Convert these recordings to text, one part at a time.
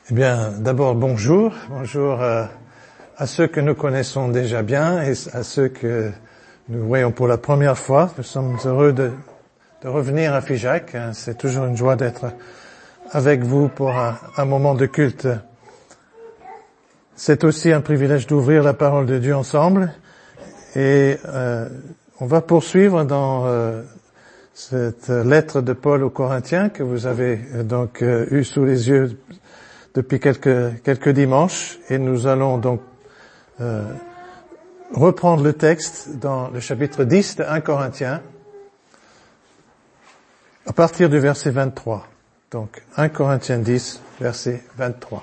Eh bien, d'abord, bonjour. Bonjour à ceux que nous connaissons déjà bien et à ceux que nous voyons pour la première fois. Nous sommes heureux de revenir à Figeac. C'est toujours une joie d'être avec vous pour un moment de culte. C'est aussi un privilège d'ouvrir la parole de Dieu ensemble. Et on va poursuivre dans cette lettre de Paul aux Corinthiens que vous avez donc eu sous les yeux depuis quelques dimanches, et nous allons donc reprendre le texte dans le chapitre 10 de 1 Corinthiens, à partir du verset 23. Donc 1 Corinthiens 10, verset 23.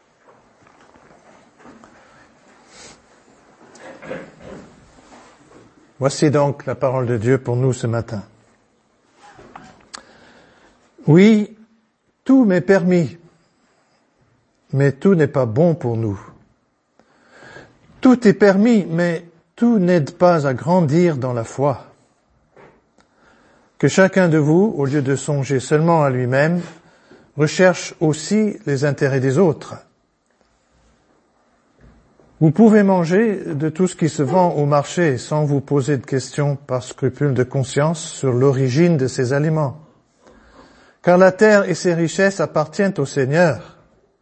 Voici donc la parole de Dieu pour nous ce matin. Oui, tout m'est permis, mais tout n'est pas bon pour nous. Tout est permis, mais tout n'aide pas à grandir dans la foi. Que chacun de vous, au lieu de songer seulement à lui-même, recherche aussi les intérêts des autres. Vous pouvez manger de tout ce qui se vend au marché sans vous poser de questions par scrupule de conscience sur l'origine de ces aliments. Car la terre et ses richesses appartiennent au Seigneur.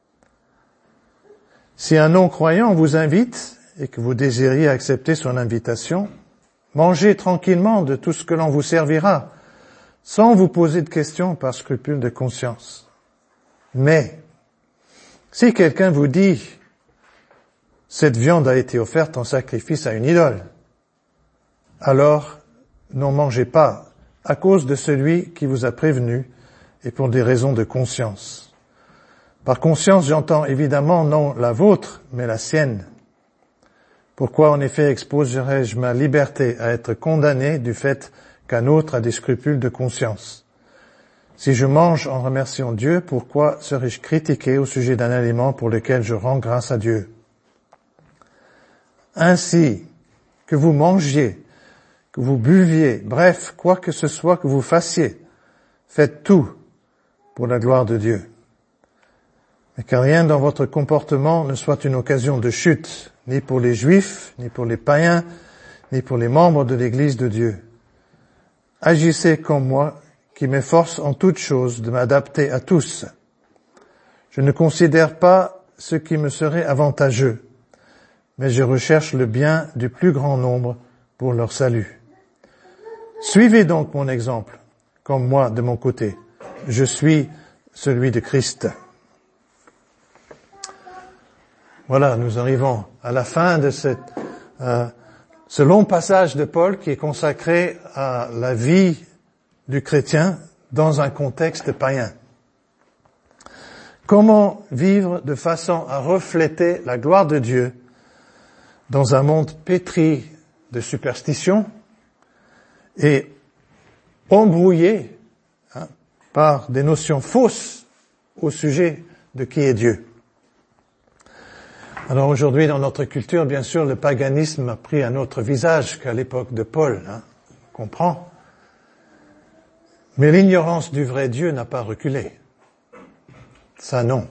Si un non-croyant vous invite et que vous désiriez accepter son invitation, mangez tranquillement de tout ce que l'on vous servira, sans vous poser de questions par scrupule de conscience. Mais, si quelqu'un vous dit « Cette viande a été offerte en sacrifice à une idole », alors n'en mangez pas à cause de celui qui vous a prévenu et pour des raisons de conscience. Par conscience, j'entends évidemment non la vôtre, mais la sienne. Pourquoi en effet exposerais-je ma liberté à être condamné du fait qu'un autre a des scrupules de conscience? Si je mange en remerciant Dieu, pourquoi serais-je critiqué au sujet d'un aliment pour lequel je rends grâce à Dieu? Ainsi, que vous mangiez, que vous buviez, bref, quoi que ce soit que vous fassiez, faites tout pour la gloire de Dieu. Mais que rien dans votre comportement ne soit une occasion de chute, ni pour les Juifs, ni pour les païens, ni pour les membres de l'Église de Dieu. Agissez comme moi, qui m'efforce en toutes choses de m'adapter à tous. Je ne considère pas ce qui me serait avantageux, mais je recherche le bien du plus grand nombre pour leur salut. Suivez donc mon exemple, comme moi de mon côté. Je suis celui de Christ. Voilà, nous arrivons à la fin de ce long passage de Paul qui est consacré à la vie du chrétien dans un contexte païen. Comment vivre de façon à refléter la gloire de Dieu dans un monde pétri de superstitions et embrouillé par des notions fausses au sujet de qui est Dieu. Alors aujourd'hui, dans notre culture, bien sûr, le paganisme a pris un autre visage qu'à l'époque de Paul, on comprend. Mais l'ignorance du vrai Dieu n'a pas reculé. Ça, non.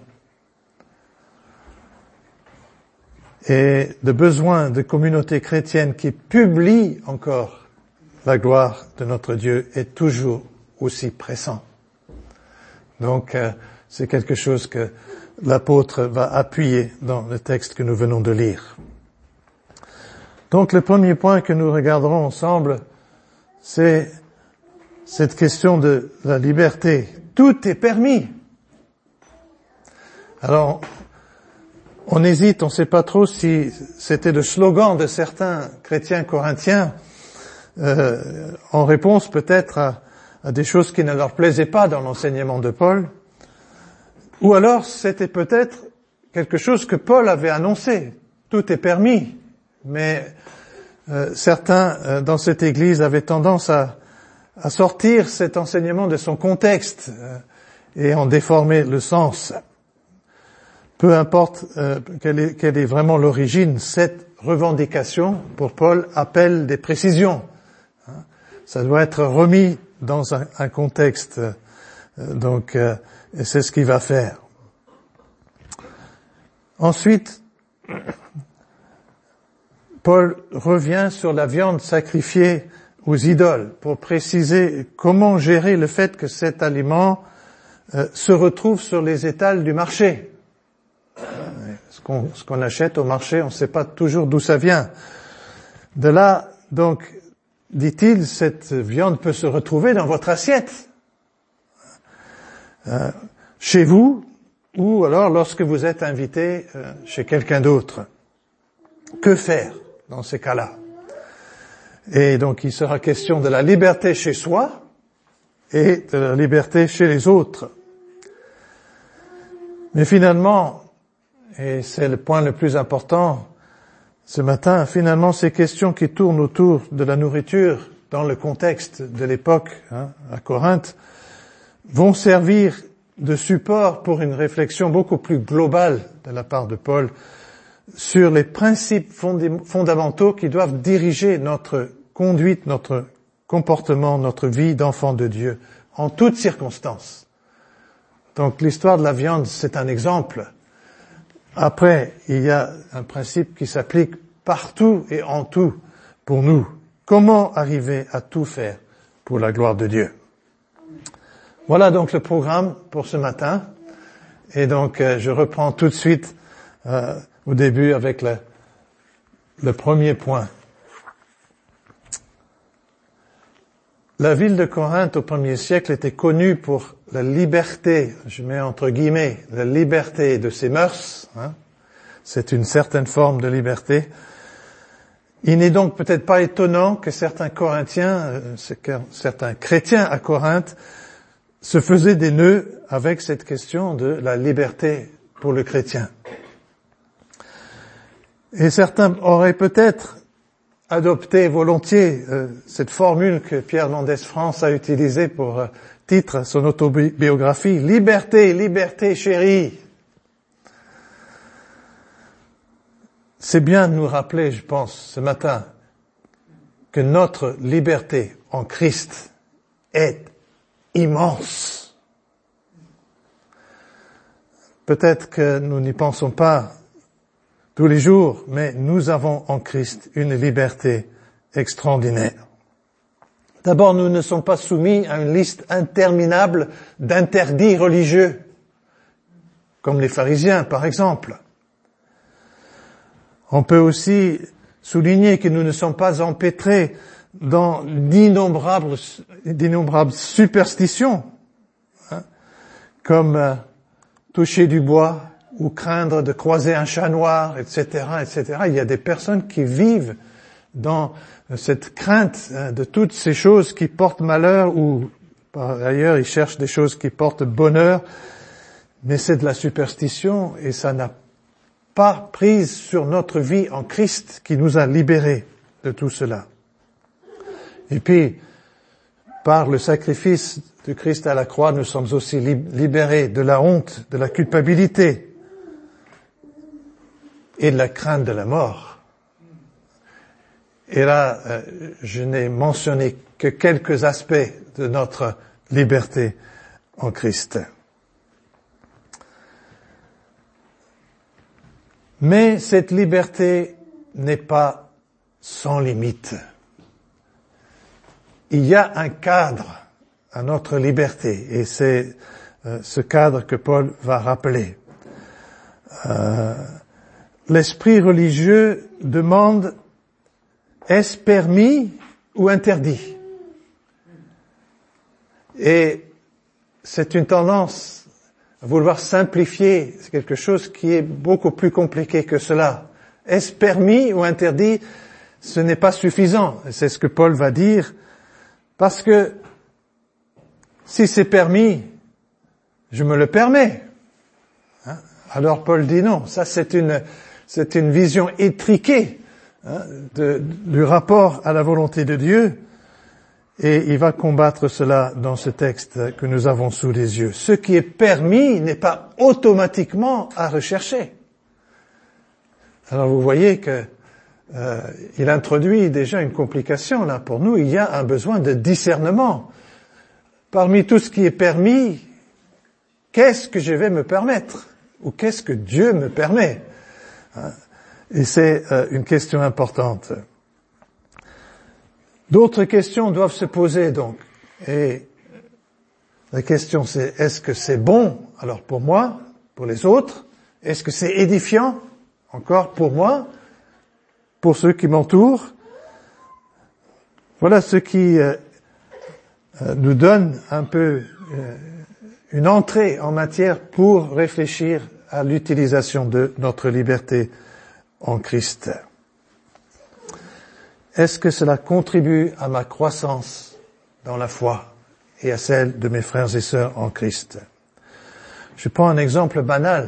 Et le besoin de communautés chrétiennes qui publient encore la gloire de notre Dieu est toujours aussi pressant. Donc, c'est quelque chose que l'apôtre va appuyer dans le texte que nous venons de lire. Donc, le premier point que nous regarderons ensemble, c'est cette question de la liberté. Tout est permis. Alors, on hésite, on ne sait pas trop si c'était le slogan de certains chrétiens corinthiens, en réponse peut-être à des choses qui ne leur plaisaient pas dans l'enseignement de Paul, ou alors c'était peut-être quelque chose que Paul avait annoncé. Tout est permis, mais certains dans cette église avaient tendance à sortir cet enseignement de son contexte et en déformer le sens. Peu importe quelle est vraiment l'origine, cette revendication, pour Paul, appelle des précisions. Ça doit être remis dans un contexte. Et c'est ce qu'il va faire. Ensuite, Paul revient sur la viande sacrifiée aux idoles pour préciser comment gérer le fait que cet aliment se retrouve sur les étals du marché. Ce qu'on achète au marché, on ne sait pas toujours d'où ça vient. De là, donc, dit-il, cette viande peut se retrouver dans votre assiette, chez vous, ou alors lorsque vous êtes invité chez quelqu'un d'autre. Que faire dans ces cas-là? Et donc, il sera question de la liberté chez soi et de la liberté chez les autres. Mais finalement, et c'est le point le plus important ce matin, finalement, ces questions qui tournent autour de la nourriture dans le contexte de l'époque, à Corinthe, vont servir de support pour une réflexion beaucoup plus globale de la part de Paul sur les principes fondamentaux qui doivent diriger notre conduite, notre comportement, notre vie d'enfant de Dieu, en toutes circonstances. Donc l'histoire de la viande, c'est un exemple. Après, il y a un principe qui s'applique partout et en tout pour nous. Comment arriver à tout faire pour la gloire de Dieu? Voilà donc le programme pour ce matin. Et donc, je reprends tout de suite au début avec le premier point. La ville de Corinthe au 1er siècle était connue pour la liberté, je mets entre guillemets, la liberté de ses mœurs. C'est une certaine forme de liberté. Il n'est donc peut-être pas étonnant que certains Corinthiens, certains chrétiens à Corinthe, se faisaient des nœuds avec cette question de la liberté pour le chrétien. Et certains auraient peut-être adopté volontiers cette formule que Pierre Mendès France a utilisée pour titre à son autobiographie, « Liberté, liberté chérie ». C'est bien de nous rappeler, je pense, ce matin, que notre liberté en Christ est immense. Peut-être que nous n'y pensons pas tous les jours, mais nous avons en Christ une liberté extraordinaire. D'abord, nous ne sommes pas soumis à une liste interminable d'interdits religieux, comme les pharisiens, par exemple. On peut aussi souligner que nous ne sommes pas empêtrés dans d'innombrables superstitions, comme toucher du bois ou craindre de croiser un chat noir, etc., etc. Il y a des personnes qui vivent dans cette crainte de toutes ces choses qui portent malheur, ou par ailleurs ils cherchent des choses qui portent bonheur, mais c'est de la superstition et ça n'a pas prise sur notre vie en Christ qui nous a libérés de tout cela. Et puis, par le sacrifice de Christ à la croix, nous sommes aussi libérés de la honte, de la culpabilité et de la crainte de la mort. Et là, je n'ai mentionné que quelques aspects de notre liberté en Christ. Mais cette liberté n'est pas sans limite. Il y a un cadre à notre liberté, et c'est ce cadre que Paul va rappeler. L'esprit religieux demande: est-ce permis ou interdit? Et c'est une tendance à vouloir simplifier, c'est quelque chose qui est beaucoup plus compliqué que cela. Est-ce permis ou interdit? Ce n'est pas suffisant. C'est ce que Paul va dire, parce que si c'est permis, je me le permets. Alors Paul dit non. Ça, c'est une vision étriquée du rapport à la volonté de Dieu. Et il va combattre cela dans ce texte que nous avons sous les yeux. Ce qui est permis n'est pas automatiquement à rechercher. Alors vous voyez que il introduit déjà une complication là pour nous. Il y a un besoin de discernement. Parmi tout ce qui est permis, qu'est-ce que je vais me permettre? Ou qu'est-ce que Dieu me permet? Et c'est une question importante. D'autres questions doivent se poser donc. Et la question c'est, est-ce que c'est bon alors pour moi, pour les autres? Est-ce que c'est édifiant encore pour moi, pour ceux qui m'entourent? Voilà ce qui nous donne un peu une entrée en matière pour réfléchir à l'utilisation de notre liberté en Christ. Est-ce que cela contribue à ma croissance dans la foi et à celle de mes frères et sœurs en Christ? Je prends un exemple banal.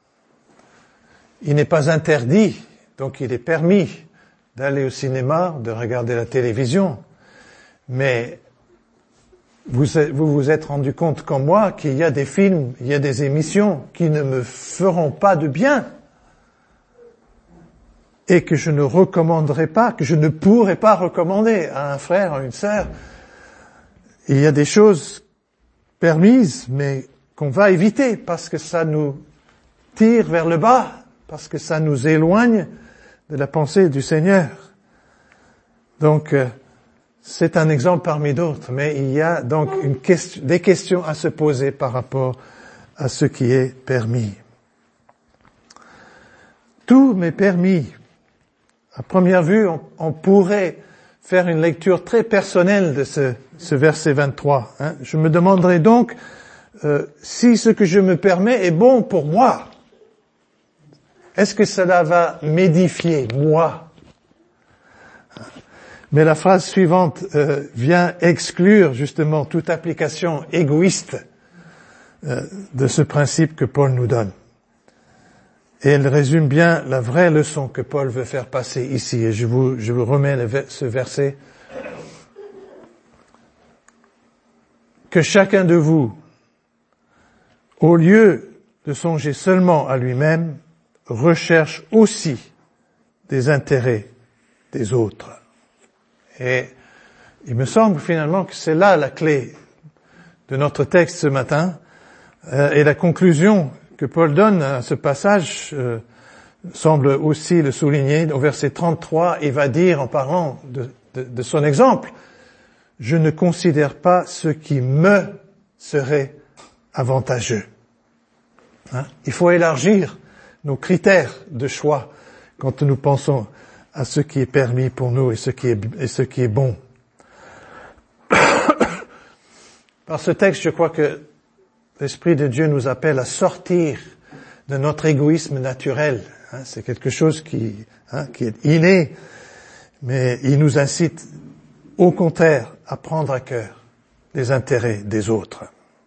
Il n'est pas interdit, donc il est permis d'aller au cinéma, de regarder la télévision, mais vous vous êtes rendu compte comme moi qu'il y a des films, il y a des émissions qui ne me feront pas de bien et que je ne recommanderai pas, que je ne pourrai pas recommander à un frère, à une sœur. Il y a des choses permises, mais qu'on va éviter parce que ça nous tire vers le bas, parce que ça nous éloigne de la pensée du Seigneur. Donc, c'est un exemple parmi d'autres, mais il y a donc des questions à se poser par rapport à ce qui est permis. Tout m'est permis. À première vue, on pourrait faire une lecture très personnelle de ce verset 23. Je me demanderai donc si ce que je me permets est bon pour moi. Est-ce que cela va m'édifier, moi? Mais la phrase suivante vient exclure justement toute application égoïste de ce principe que Paul nous donne. Et elle résume bien la vraie leçon que Paul veut faire passer ici. Et je vous remets ce verset. Que chacun de vous, au lieu de songer seulement à lui-même, recherche aussi des intérêts des autres. Et il me semble finalement que c'est là la clé de notre texte ce matin. Et la conclusion que Paul donne à ce passage semble aussi le souligner. Au verset 33, il va dire, en parlant de son exemple, « Je ne considère pas ce qui me serait avantageux. » Il faut élargir nos critères de choix quand nous pensons à ce qui est permis pour nous et ce qui est bon. Par ce texte, je crois que l'Esprit de Dieu nous appelle à sortir de notre égoïsme naturel. C'est quelque chose qui est inné, mais il nous incite au contraire à prendre à cœur les intérêts des autres.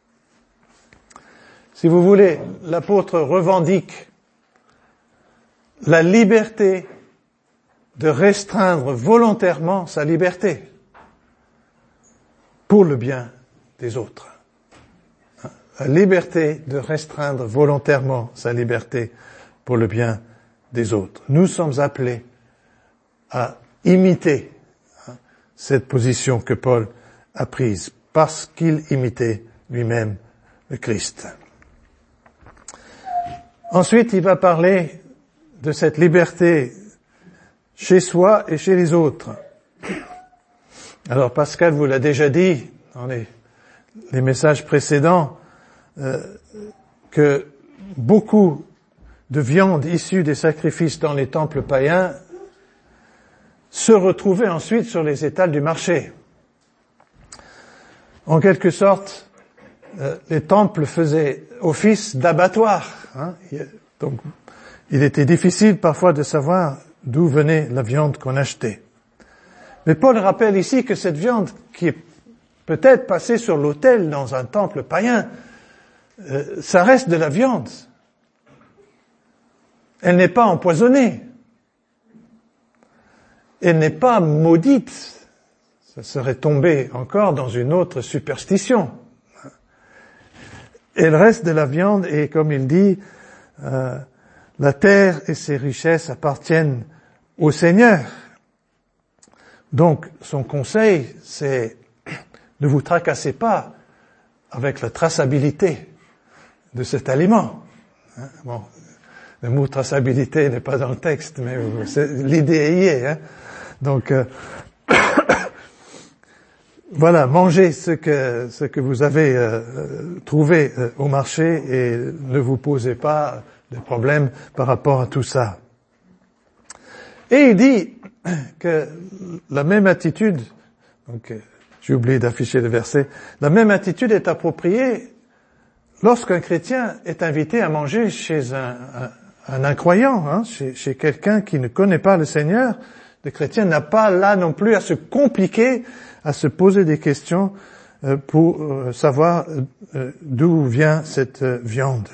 Si vous voulez, l'apôtre revendique la liberté de restreindre volontairement sa liberté pour le bien des autres. La liberté de restreindre volontairement sa liberté pour le bien des autres. Nous sommes appelés à imiter cette position que Paul a prise parce qu'il imitait lui-même le Christ. Ensuite, il va parler de cette liberté chez soi et chez les autres. Alors Pascal vous l'a déjà dit dans les messages précédents, que beaucoup de viande issue des sacrifices dans les temples païens se retrouvait ensuite sur les étals du marché. En quelque sorte, les temples faisaient office d'abattoir. Donc, il était difficile parfois de savoir d'où venait la viande qu'on achetait. Mais Paul rappelle ici que cette viande qui est peut-être passée sur l'autel dans un temple païen, ça reste de la viande. Elle n'est pas empoisonnée. Elle n'est pas maudite. Ça serait tombé encore dans une autre superstition. Elle reste de la viande et comme il dit, la terre et ses richesses appartiennent au Seigneur. Donc, son conseil, c'est ne vous tracassez pas avec la traçabilité de cet aliment. Bon, le mot traçabilité n'est pas dans le texte, mais l'idée y est. Hein. Donc, voilà, mangez ce que vous avez trouvé au marché et ne vous posez pas de problème par rapport à tout ça. Et il dit que la même attitude, donc j'ai oublié d'afficher le verset, la même attitude est appropriée lorsqu'un chrétien est invité à manger chez un incroyant, hein, chez quelqu'un qui ne connaît pas le Seigneur. Le chrétien n'a pas là non plus à se compliquer, à se poser des questions pour savoir d'où vient cette viande.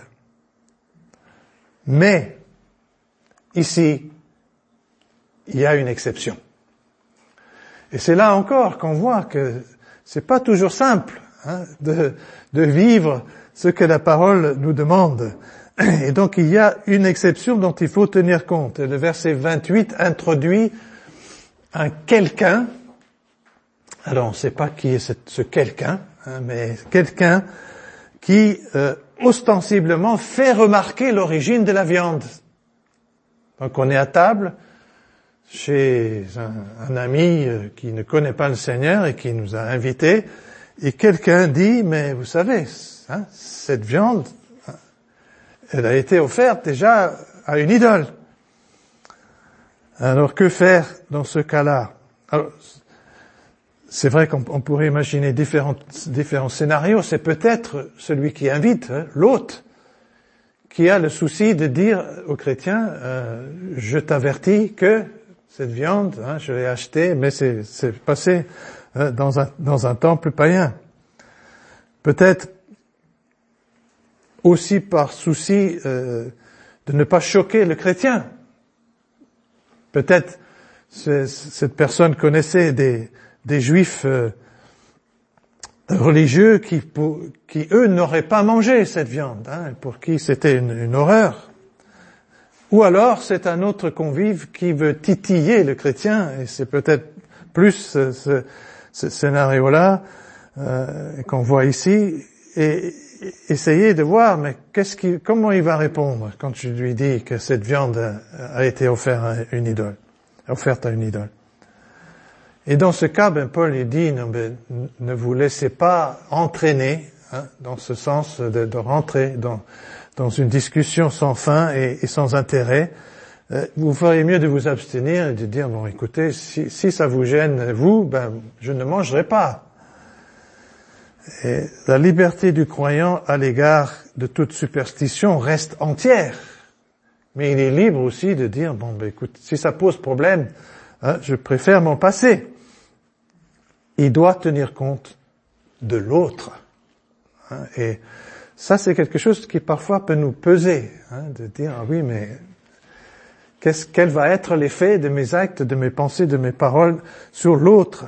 Mais, ici, il y a une exception. Et c'est là encore qu'on voit que c'est pas toujours simple hein, de vivre ce que la parole nous demande. Et donc il y a une exception dont il faut tenir compte. Le verset 28 introduit un quelqu'un. Alors on ne sait pas qui est ce quelqu'un, hein, mais quelqu'un qui ostensiblement fait remarquer l'origine de la viande. Donc on est à table chez un ami qui ne connaît pas le Seigneur et qui nous a invités, et quelqu'un dit, mais vous savez, hein, cette viande, elle a été offerte déjà à une idole. Alors que faire dans ce cas-là? Alors, c'est vrai qu'on pourrait imaginer différents scénarios. C'est peut-être celui qui invite, hein, l'hôte, qui a le souci de dire aux chrétiens, je t'avertis que cette viande, hein, je l'ai achetée, mais c'est passé dans un temple païen. Peut-être aussi par souci de ne pas choquer le chrétien. Peut-être cette personne connaissait des juifs religieux qui eux n'auraient pas mangé cette viande, hein, pour qui c'était une horreur. Ou alors c'est un autre convive qui veut titiller le chrétien, et c'est peut-être plus ce scénario-là qu'on voit ici, et essayer de voir mais comment il va répondre quand je lui dis que cette viande a été offerte à une idole. Et dans ce cas, Paul il dit ne vous laissez pas entraîner, hein, dans ce sens de rentrer dans une discussion sans fin et sans intérêt. Vous feriez mieux de vous abstenir et de dire bon écoutez, si ça vous gêne vous, je ne mangerai pas. Et la liberté du croyant à l'égard de toute superstition reste entière. Mais il est libre aussi de dire écoute, si ça pose problème, hein, je préfère m'en passer. Il doit tenir compte de l'autre. Hein, et ça, c'est quelque chose qui parfois peut nous peser, hein, de dire oui, mais quel va être l'effet de mes actes, de mes pensées, de mes paroles sur l'autre?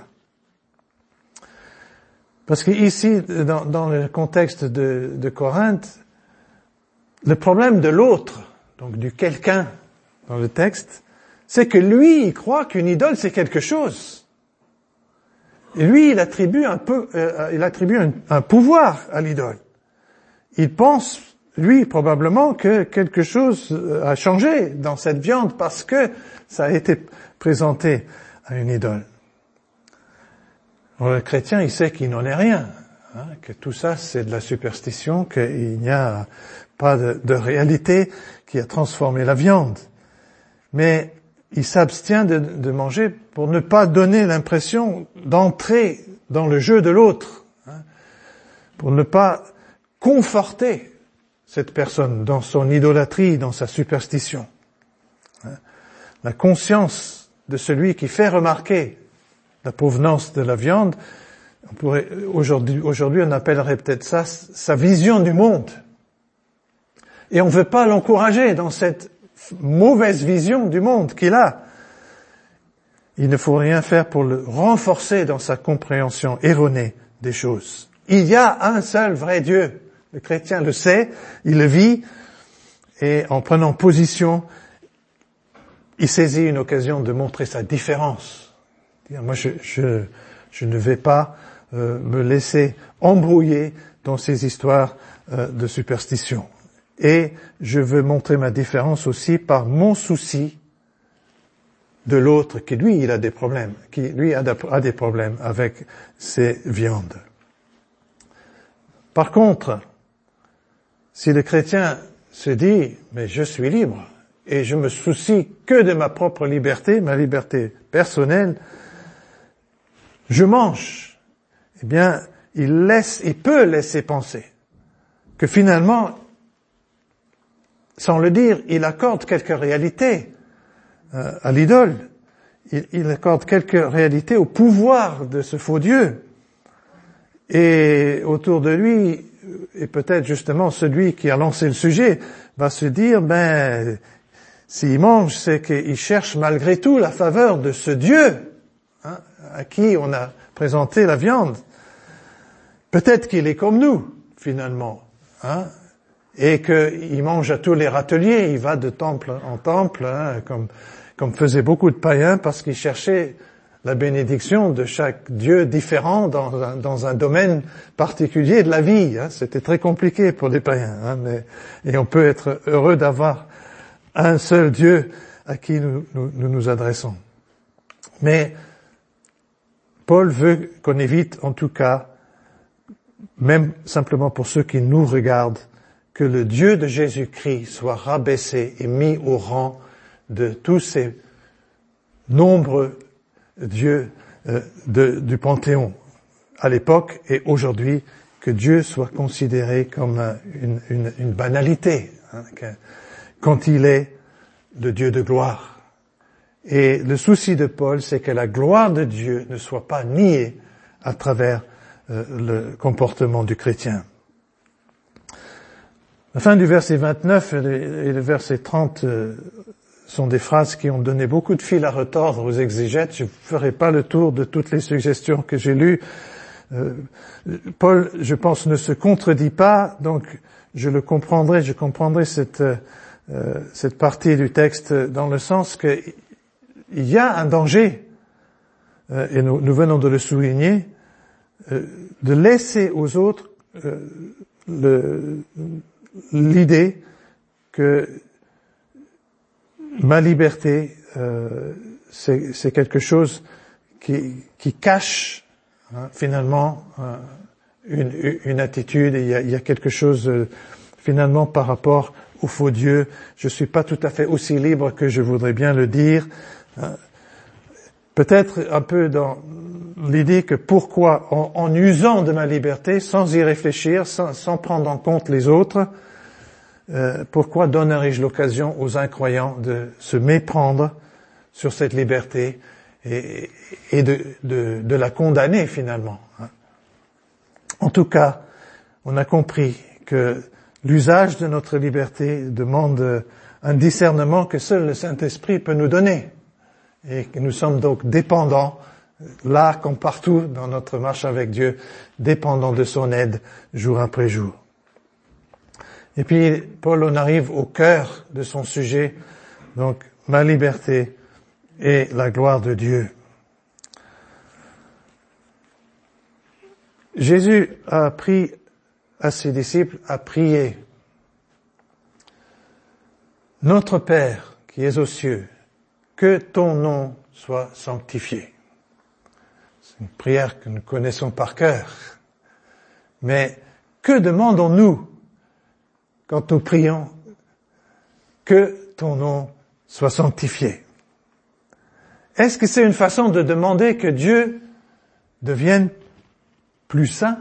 Parce qu'ici, dans le contexte de Corinthe, le problème de l'autre, donc du quelqu'un dans le texte, c'est que lui, il croit qu'une idole, c'est quelque chose. Et lui, il attribue un pouvoir à l'idole. Il pense, lui, probablement, que quelque chose a changé dans cette viande parce que ça a été présenté à une idole. Alors, le chrétien, il sait qu'il n'en est rien, hein, que tout ça, c'est de la superstition, qu'il n'y a pas de réalité qui a transformé la viande. Mais il s'abstient de manger pour ne pas donner l'impression d'entrer dans le jeu de l'autre, hein, pour ne pas conforter cette personne dans son idolâtrie, dans sa superstition. Hein. La conscience de celui qui fait remarquer la provenance de la viande, aujourd'hui on appellerait peut-être ça sa vision du monde. Et on ne veut pas l'encourager dans cette mauvaise vision du monde qu'il a. Il ne faut rien faire pour le renforcer dans sa compréhension erronée des choses. Il y a un seul vrai Dieu. Le chrétien le sait, il le vit, et en prenant position, il saisit une occasion de montrer sa différence. Moi, je ne vais pas me laisser embrouiller dans ces histoires de superstition. et je veux montrer ma différence aussi par mon souci de l'autre qui lui, il a des problèmes, qui lui a des problèmes avec ces viandes. Par contre, si le chrétien se dit, mais je suis libre et je me soucie que de ma propre liberté, ma liberté personnelle, je mange, eh bien, il peut laisser penser que finalement, sans le dire, il accorde quelques réalités à l'idole. Il accorde quelques réalités au pouvoir de ce faux Dieu. Et autour de lui, et peut-être justement celui qui a lancé le sujet, va se dire, s'il mange, c'est qu'il cherche malgré tout la faveur de ce Dieu, à qui on a présenté la viande. Peut-être qu'il est comme nous, finalement, et qu'il mange à tous les râteliers, il va de temple en temple, comme faisaient beaucoup de païens, parce qu'ils cherchaient la bénédiction de chaque Dieu différent dans un domaine particulier de la vie. C'était très compliqué pour les païens, et on peut être heureux d'avoir un seul Dieu à qui nous adressons. Mais Paul veut qu'on évite, en tout cas, même simplement pour ceux qui nous regardent, que le Dieu de Jésus-Christ soit rabaissé et mis au rang de tous ces nombreux dieux du Panthéon à l'époque et aujourd'hui, que Dieu soit considéré comme une banalité, quand il est le Dieu de gloire. Et le souci de Paul, c'est que la gloire de Dieu ne soit pas niée à travers le comportement du chrétien. La fin du verset 29 et le verset 30 sont des phrases qui ont donné beaucoup de fil à retordre aux exégètes. Je ne ferai pas le tour de toutes les suggestions que j'ai lues. Paul, je pense, ne se contredit pas, donc je comprendrai cette partie du texte dans le sens que il y a un danger, et nous venons de le souligner, de laisser aux autres l'idée que ma liberté, c'est quelque chose qui cache finalement une attitude. Il y a quelque chose finalement par rapport au faux Dieu. Je suis pas tout à fait aussi libre que je voudrais bien le dire. Peut-être un peu dans l'idée que pourquoi, en usant de ma liberté, sans y réfléchir, sans prendre en compte les autres, pourquoi donnerais-je l'occasion aux incroyants de se méprendre sur cette liberté et de la condamner finalement. En tout cas, on a compris que l'usage de notre liberté demande un discernement que seul le Saint-Esprit peut nous donner. Et que nous sommes donc dépendants, là comme partout dans notre marche avec Dieu, dépendants de son aide jour après jour. Et puis, Paul, on arrive au cœur de son sujet, donc ma liberté et la gloire de Dieu. Jésus a appris à ses disciples à prier. Notre Père qui es aux cieux, que ton nom soit sanctifié. C'est une prière que nous connaissons par cœur. Mais que demandons-nous quand nous prions que ton nom soit sanctifié? Est-ce que c'est une façon de demander que Dieu devienne plus saint?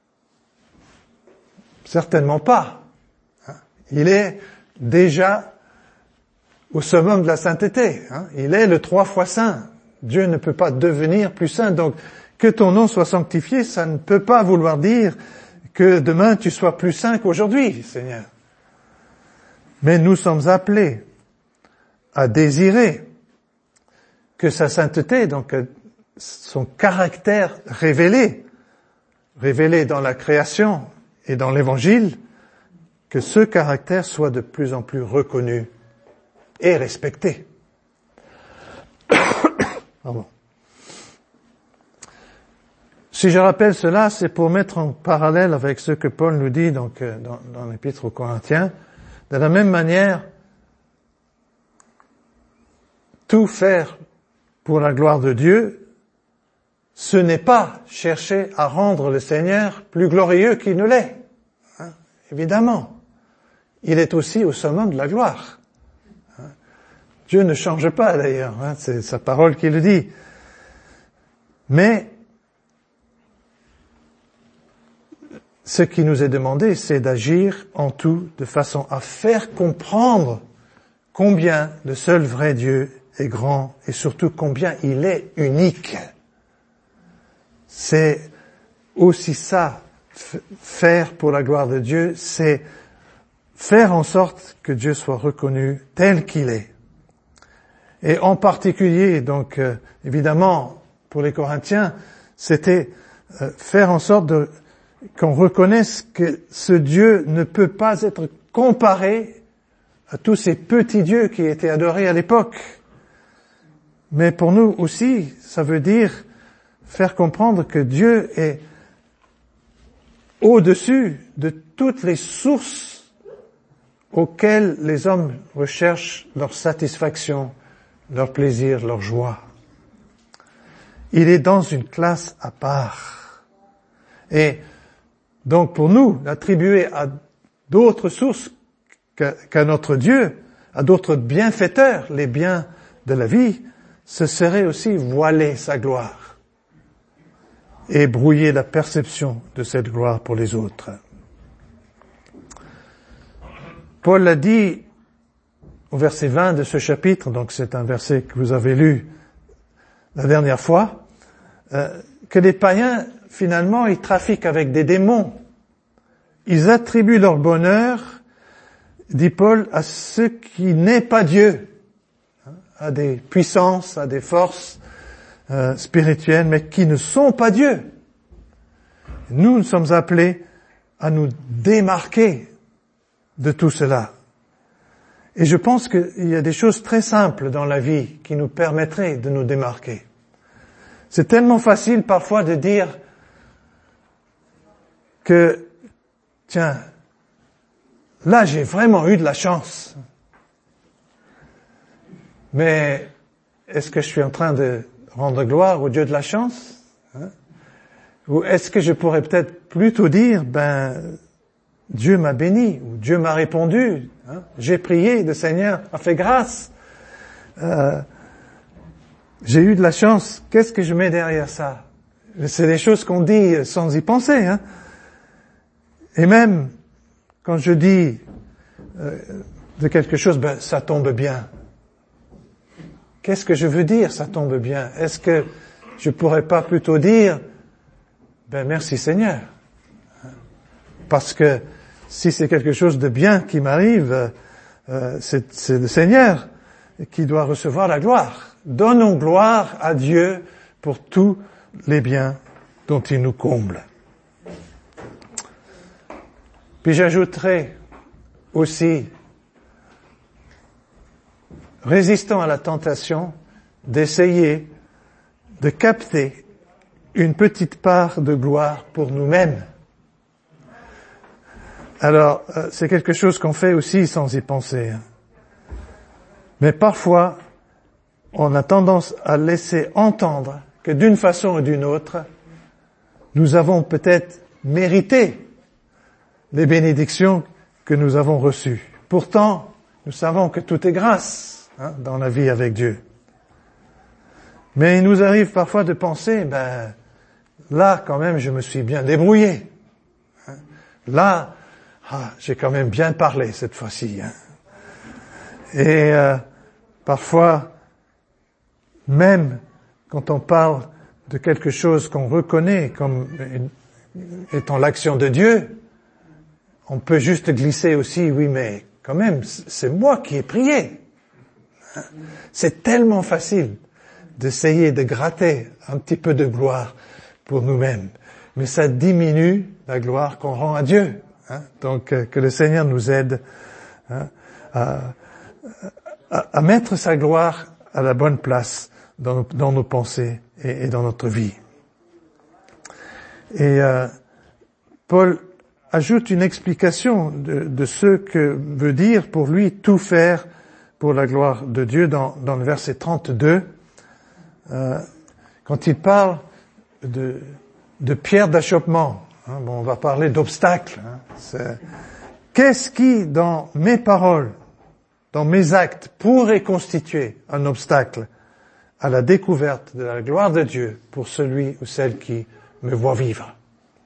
Certainement pas. Il est déjà au summum de la sainteté. Il est le 3 fois saint. Dieu ne peut pas devenir plus saint. Donc, que ton nom soit sanctifié, ça ne peut pas vouloir dire que demain tu sois plus saint qu'aujourd'hui, Seigneur. Mais nous sommes appelés à désirer que sa sainteté, donc son caractère révélé dans la création et dans l'Évangile, que ce caractère soit de plus en plus reconnu et respecté. Pardon. Si je rappelle cela, c'est pour mettre en parallèle avec ce que Paul nous dit donc dans l'Épître aux Corinthiens, De la même manière, tout faire pour la gloire de Dieu, ce n'est pas chercher à rendre le Seigneur plus glorieux qu'il ne l'est. Évidemment. Il est aussi au summum de la gloire. Dieu ne change pas d'ailleurs, c'est sa parole qui le dit. Mais ce qui nous est demandé, c'est d'agir en tout de façon à faire comprendre combien le seul vrai Dieu est grand et surtout combien il est unique. C'est aussi ça, faire pour la gloire de Dieu, c'est faire en sorte que Dieu soit reconnu tel qu'il est. Et en particulier, donc, évidemment, pour les Corinthiens, c'était faire en sorte qu'on reconnaisse que ce Dieu ne peut pas être comparé à tous ces petits dieux qui étaient adorés à l'époque. Mais pour nous aussi, ça veut dire faire comprendre que Dieu est au-dessus de toutes les sources auxquelles les hommes recherchent leur satisfaction, leur plaisir, leur joie. Il est dans une classe à part. Et donc pour nous, l'attribuer à d'autres sources qu'à notre Dieu, à d'autres bienfaiteurs, les biens de la vie, ce serait aussi voiler sa gloire et brouiller la perception de cette gloire pour les autres. Paul l'a dit au verset 20 de ce chapitre, donc c'est un verset que vous avez lu la dernière fois, que les païens, finalement, ils trafiquent avec des démons. Ils attribuent leur bonheur, dit Paul, à ce qui n'est pas Dieu, à des puissances, à des forces spirituelles, mais qui ne sont pas Dieu. Nous sommes appelés à nous démarquer de tout cela. Et je pense qu'il y a des choses très simples dans la vie qui nous permettraient de nous démarquer. C'est tellement facile parfois de dire que, tiens, là j'ai vraiment eu de la chance. Mais est-ce que je suis en train de rendre gloire au Dieu de la chance? Ou est-ce que je pourrais peut-être plutôt dire, Dieu m'a béni, ou Dieu m'a répondu, j'ai prié, le Seigneur a fait grâce. J'ai eu de la chance, qu'est-ce que je mets derrière ça? C'est des choses qu'on dit sans y penser. Et même quand je dis de quelque chose, ça tombe bien. Qu'est-ce que je veux dire, ça tombe bien? Est-ce que je pourrais pas plutôt dire, merci Seigneur? Parce que si c'est quelque chose de bien qui m'arrive, c'est le Seigneur qui doit recevoir la gloire. Donnons gloire à Dieu pour tous les biens dont il nous comble. Puis j'ajouterai aussi, résistant à la tentation d'essayer de capter une petite part de gloire pour nous-mêmes. Alors, c'est quelque chose qu'on fait aussi sans y penser. Mais parfois, on a tendance à laisser entendre que d'une façon ou d'une autre, nous avons peut-être mérité les bénédictions que nous avons reçues. Pourtant, nous savons que tout est grâce dans la vie avec Dieu. Mais il nous arrive parfois de penser, là quand même je me suis bien débrouillé. Là, j'ai quand même bien parlé cette fois-ci. Et parfois, même quand on parle de quelque chose qu'on reconnaît comme étant l'action de Dieu, on peut juste glisser aussi, oui, mais quand même, c'est moi qui ai prié. C'est tellement facile d'essayer de gratter un petit peu de gloire pour nous-mêmes. Mais ça diminue la gloire qu'on rend à Dieu. Donc, que le Seigneur nous aide à mettre sa gloire à la bonne place dans nos pensées et dans notre vie. Et Paul ajoute une explication de ce que veut dire pour lui tout faire pour la gloire de Dieu dans le verset 32, quand il parle de pierre d'achoppement. On va parler d'obstacles. Qu'est-ce qui, dans mes paroles, dans mes actes, pourrait constituer un obstacle à la découverte de la gloire de Dieu pour celui ou celle qui me voit vivre?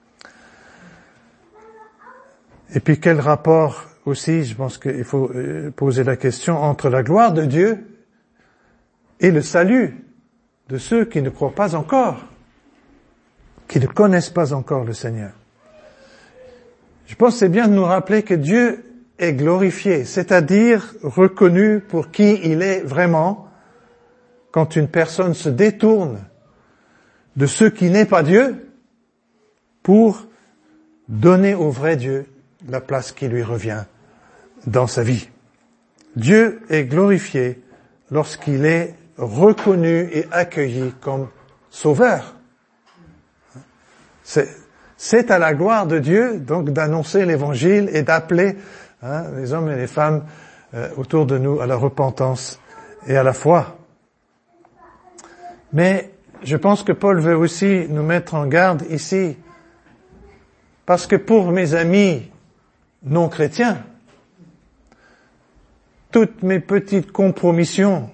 Et puis quel rapport aussi, je pense qu'il faut poser la question, entre la gloire de Dieu et le salut de ceux qui ne croient pas encore, qui ne connaissent pas encore le Seigneur. Je pense que c'est bien de nous rappeler que Dieu est glorifié, c'est-à-dire reconnu pour qui il est vraiment, quand une personne se détourne de ce qui n'est pas Dieu pour donner au vrai Dieu la place qui lui revient dans sa vie. Dieu est glorifié lorsqu'il est reconnu et accueilli comme sauveur. C'est à la gloire de Dieu, donc, d'annoncer l'évangile et d'appeler les hommes et les femmes autour de nous à la repentance et à la foi. Mais je pense que Paul veut aussi nous mettre en garde ici, parce que pour mes amis non chrétiens, toutes mes petites compromissions,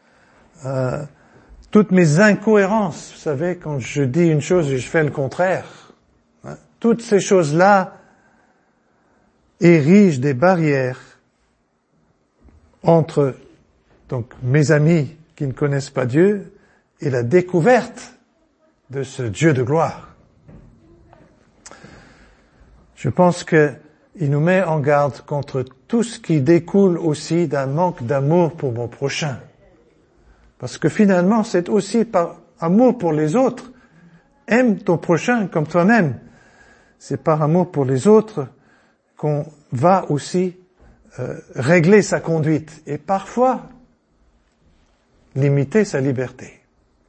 toutes mes incohérences, vous savez, quand je dis une chose et je fais le contraire, toutes ces choses-là érigent des barrières entre donc mes amis qui ne connaissent pas Dieu et la découverte de ce Dieu de gloire. Je pense qu'il nous met en garde contre tout ce qui découle aussi d'un manque d'amour pour mon prochain. Parce que finalement, c'est aussi par amour pour les autres. Aime ton prochain comme toi-même. C'est par amour pour les autres qu'on va aussi régler sa conduite et parfois limiter sa liberté.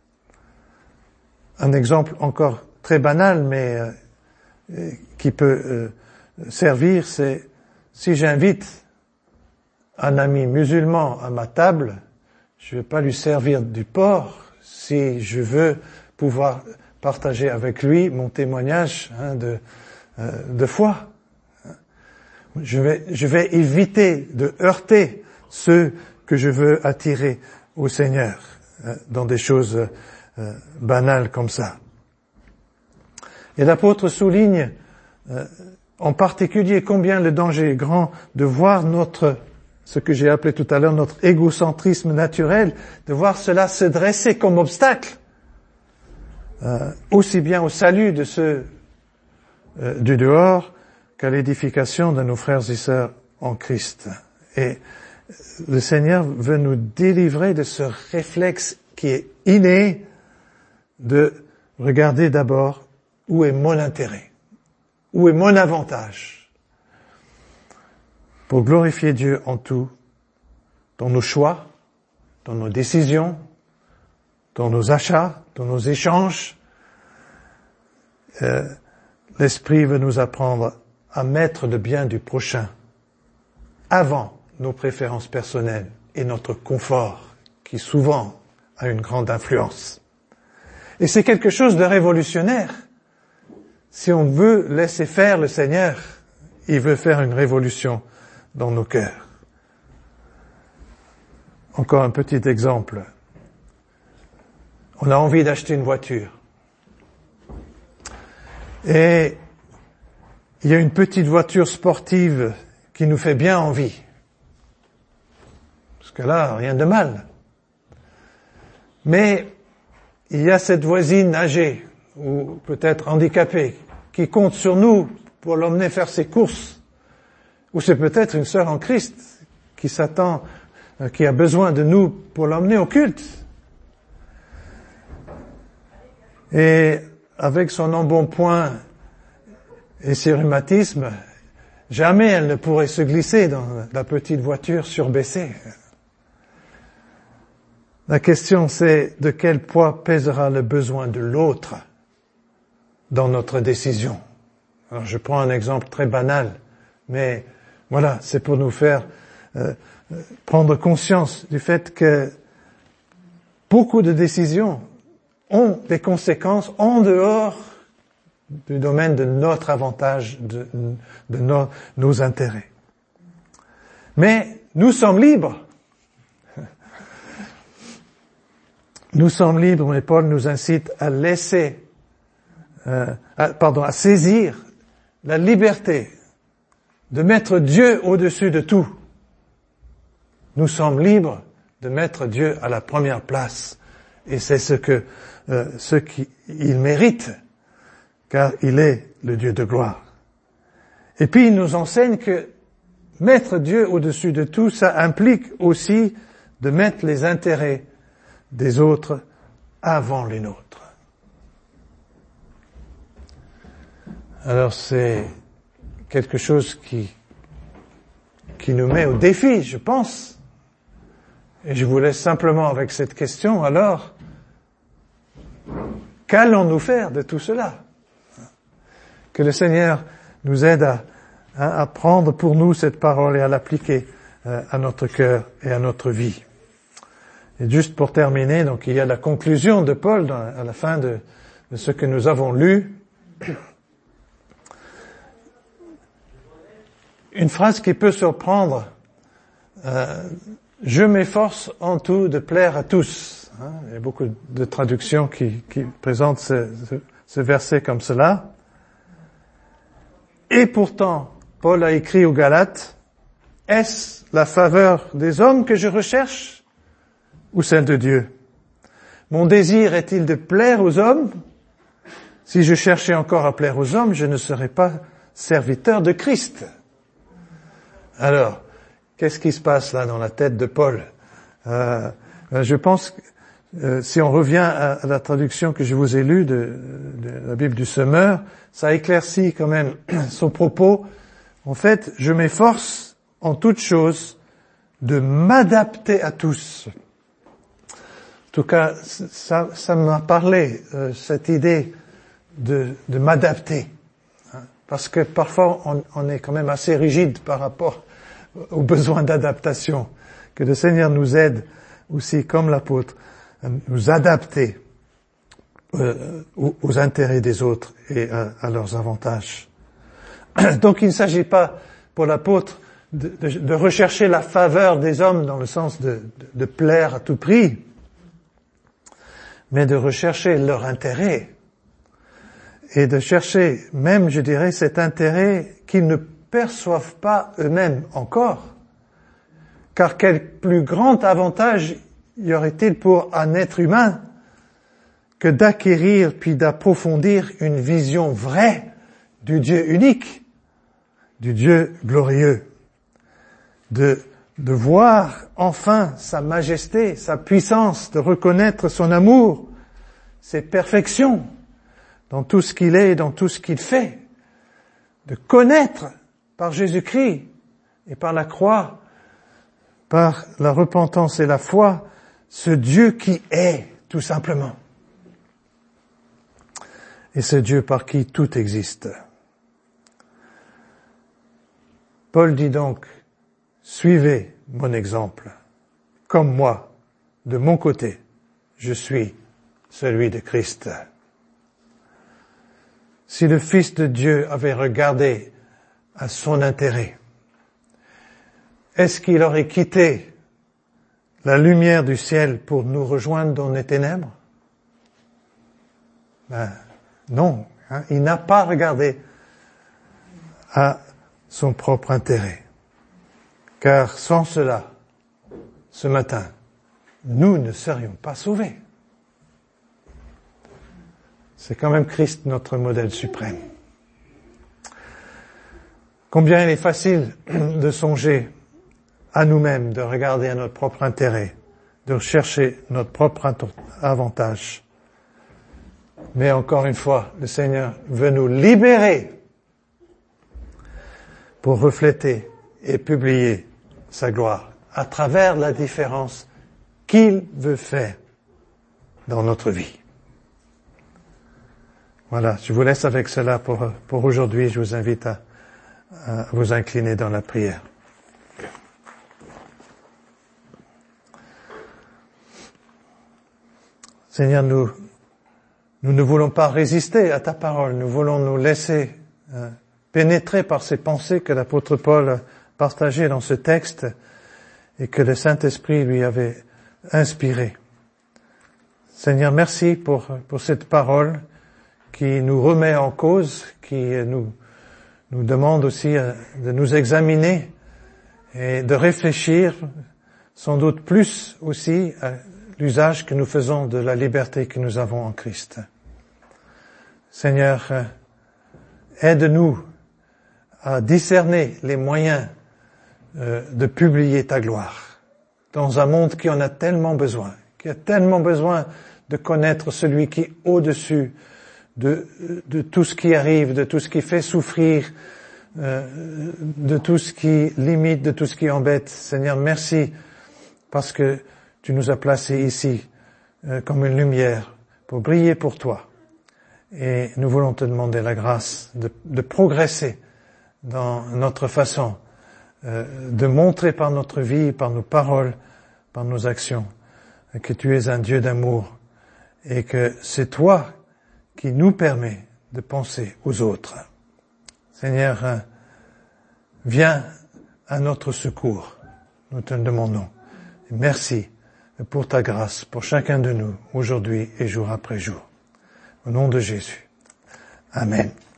Un exemple encore très banal, mais qui peut servir, c'est si j'invite un ami musulman à ma table, je ne vais pas lui servir du porc si je veux pouvoir partager avec lui mon témoignage de foi. Je vais éviter de heurter ceux que je veux attirer au Seigneur dans des choses banales comme ça. Et l'apôtre souligne en particulier combien le danger est grand de voir ce que j'ai appelé tout à l'heure notre égocentrisme naturel, de voir cela se dresser comme obstacle, aussi bien au salut de ceux du dehors qu'à l'édification de nos frères et sœurs en Christ. Et le Seigneur veut nous délivrer de ce réflexe qui est inné de regarder d'abord où est mon intérêt, où est mon avantage, pour glorifier Dieu en tout, dans nos choix, dans nos décisions, dans nos achats, dans nos échanges. L'Esprit veut nous apprendre à mettre le bien du prochain avant nos préférences personnelles et notre confort, qui souvent a une grande influence. Et c'est quelque chose de révolutionnaire. Si on veut laisser faire le Seigneur, il veut faire une révolution dans nos cœurs. Encore un petit exemple. On a envie d'acheter une voiture. Et il y a une petite voiture sportive qui nous fait bien envie. Parce que là, rien de mal. Mais il y a cette voisine âgée, ou peut-être handicapée, qui compte sur nous pour l'emmener faire ses courses. Ou c'est peut-être une sœur en Christ qui s'attend, qui a besoin de nous pour l'emmener au culte. Et avec son embonpoint et ses rhumatismes, jamais elle ne pourrait se glisser dans la petite voiture surbaissée. La question c'est de quel poids pèsera le besoin de l'autre dans notre décision. Alors je prends un exemple très banal, mais voilà, c'est pour nous faire prendre conscience du fait que beaucoup de décisions ont des conséquences en dehors du domaine de notre avantage, de nos intérêts. Mais nous sommes libres. Nous sommes libres, mais Paul nous incite à à saisir la liberté de mettre Dieu au-dessus de tout. Nous sommes libres de mettre Dieu à la première place. Et c'est ce qu'il mérite, car il est le Dieu de gloire. Et puis il nous enseigne que mettre Dieu au-dessus de tout, ça implique aussi de mettre les intérêts des autres avant les nôtres. Alors c'est quelque chose qui nous met au défi, je pense. Et je vous laisse simplement avec cette question, alors, qu'allons-nous faire de tout cela? Que le Seigneur nous aide à prendre pour nous cette parole et à l'appliquer à notre cœur et à notre vie. Et juste pour terminer, donc il y a la conclusion de Paul à la fin de ce que nous avons lu. Une phrase qui peut surprendre, je m'efforce en tout de plaire à tous. Il y a beaucoup de traductions qui présentent ce verset comme cela. Et pourtant, Paul a écrit aux Galates, est-ce la faveur des hommes que je recherche ou celle de Dieu? Mon désir est-il de plaire aux hommes? Si je cherchais encore à plaire aux hommes, je ne serais pas serviteur de Christ. Alors, qu'est-ce qui se passe là dans la tête de Paul? Je pense que si on revient à la traduction que je vous ai lue de la Bible du Semeur, ça éclaircit quand même son propos. En fait, je m'efforce en toute chose de m'adapter à tous. En tout cas, ça m'a parlé, cette idée de m'adapter. Parce que parfois, on est quand même assez rigide par rapport aux besoins d'adaptation. Que le Seigneur nous aide aussi, comme l'apôtre, à nous adapter aux intérêts des autres et à leurs avantages. Donc il ne s'agit pas pour l'apôtre de rechercher la faveur des hommes dans le sens de plaire à tout prix, mais de rechercher leur intérêt et de chercher même, je dirais, cet intérêt qu'ils ne perçoivent pas eux-mêmes encore. Car quel plus grand avantage y aurait-il pour un être humain que d'acquérir puis d'approfondir une vision vraie du Dieu unique, du Dieu glorieux, de voir enfin sa majesté, sa puissance, de reconnaître son amour, ses perfections dans tout ce qu'il est et dans tout ce qu'il fait, de connaître par Jésus-Christ et par la croix, par la repentance et la foi, ce Dieu qui est, tout simplement. Et ce Dieu par qui tout existe. Paul dit donc, suivez mon exemple, comme moi, de mon côté, je suis celui de Christ. Si le Fils de Dieu avait regardé à son intérêt, est-ce qu'il aurait quitté la lumière du ciel pour nous rejoindre dans les ténèbres? Non, il n'a pas regardé à son propre intérêt. Car sans cela, ce matin, nous ne serions pas sauvés. C'est quand même Christ notre modèle suprême. Combien il est facile de songer à nous-mêmes, de regarder à notre propre intérêt, de rechercher notre propre avantage. Mais encore une fois, le Seigneur veut nous libérer pour refléter et publier sa gloire à travers la différence qu'il veut faire dans notre vie. Voilà, je vous laisse avec cela pour aujourd'hui. Je vous invite à vous incliner dans la prière. Seigneur, nous ne voulons pas résister à ta parole. Nous voulons nous laisser pénétrer par ces pensées que l'apôtre Paul partageait dans ce texte et que le Saint-Esprit lui avait inspiré. Seigneur, merci pour cette parole qui nous remet en cause, qui nous demande aussi de nous examiner et de réfléchir, sans doute plus aussi à l'usage que nous faisons de la liberté que nous avons en Christ. Seigneur, aide-nous à discerner les moyens de publier ta gloire dans un monde qui en a tellement besoin, qui a tellement besoin de connaître celui qui est au-dessus de tout ce qui arrive, de tout ce qui fait souffrir, de tout ce qui limite, de tout ce qui embête. Seigneur, merci parce que tu nous as placés ici comme une lumière pour briller pour toi. Et nous voulons te demander la grâce de progresser dans notre façon de montrer par notre vie, par nos paroles, par nos actions, que tu es un Dieu d'amour et que c'est toi qui nous permet de penser aux autres. Seigneur, viens à notre secours, nous te le demandons. Et merci pour ta grâce, pour chacun de nous, aujourd'hui et jour après jour. Au nom de Jésus. Amen.